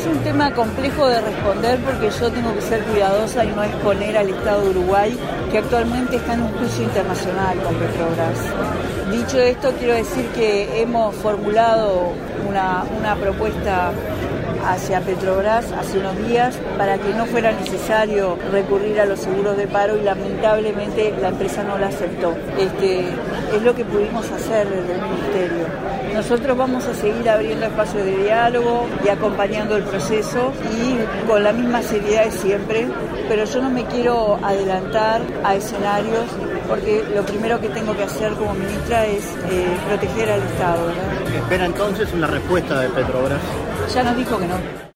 Es un tema complejo de responder porque yo tengo que ser cuidadosa y no exponer al Estado de Uruguay, que actualmente está en un juicio internacional con Petrobras. Dicho esto, quiero decir que hemos formulado una propuesta hacia Petrobras hace unos días para que no fuera necesario recurrir a los seguros de paro y lamentablemente la empresa no la aceptó. Es lo que pudimos hacer desde el Ministerio. Nosotros vamos a seguir abriendo espacios de diálogo y acompañando el proceso y con la misma seriedad de siempre, pero yo no me quiero adelantar a escenarios porque lo primero que tengo que hacer como ministra es proteger al Estado, ¿verdad? ¿Espera entonces una respuesta de Petrobras? Ya nos dijo que no.